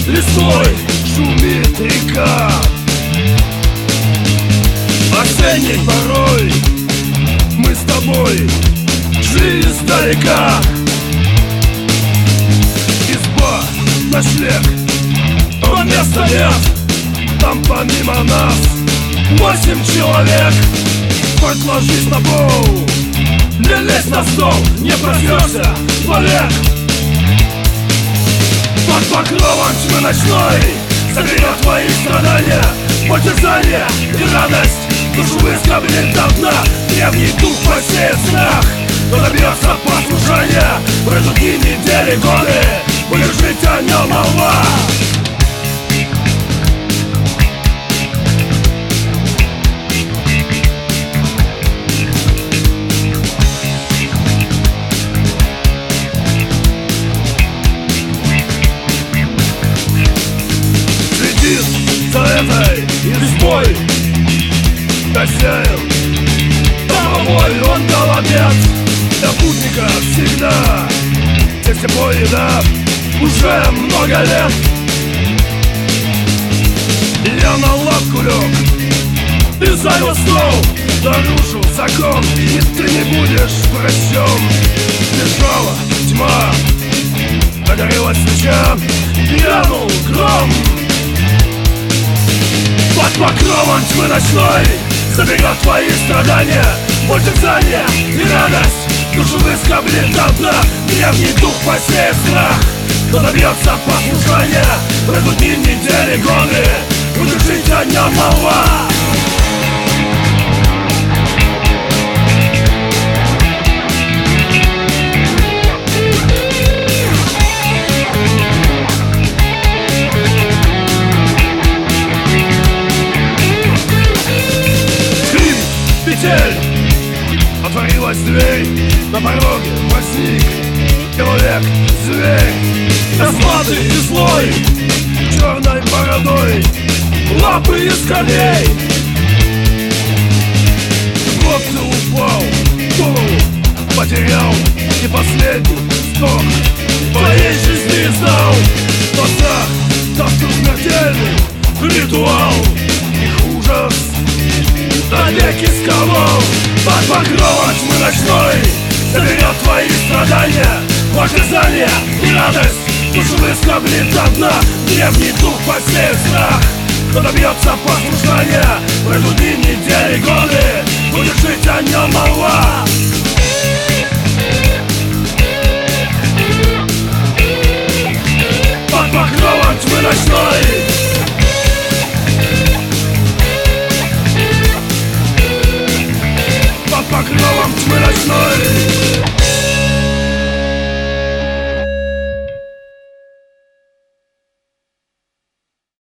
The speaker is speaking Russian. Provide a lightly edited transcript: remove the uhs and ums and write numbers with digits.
листвой шумит река. Осенний порой мы с тобой шли издалека. Изба, ночлег, но места нет. Там помимо нас 8 человек. Хоть ложись на пол, не лезь на стол, не проснешься, Валек. Под покровом тьмы ночной заберет твои страдания, боль, терзание и радость. Душу выскоблит до дна, древний дух посеет страх. Но добьется послушания, пройдут дни, недели, годы, будешь жить о нем молва. Следит за этой избой хозяин, домовой, он голодет. Для путника всегда здесь тепло, еда уже много лет. Я на лавку лег и занял стол, нарушил закон, и ты не будешь прощен. Лежала тьма, загорелась свеча, грянул гром. Под покровом тьмы ночной заберет твои страдания, боль, терзание и радость. Душу выскоблит до дна, древний дух посеет страх. Но добьется послушания, пройдут дни, недели, годы, будешь жить о нем молва. Скрип, петель, отворилась дверь, на пороге возник человек-зверь. Косматый и злой, черной бородой, лапы из камней. В гроб ты упал, голову потерял, и последний вздох твоей жизни знал. В глазах завтра смертельный ритуал, их ужас навеки сковал. Под покровом тьмы ночной заберет твои страдания, боль, терзание и радость. Душу выскоблит до дна, древний дух посеет страх. Но добьется послушания, пройдут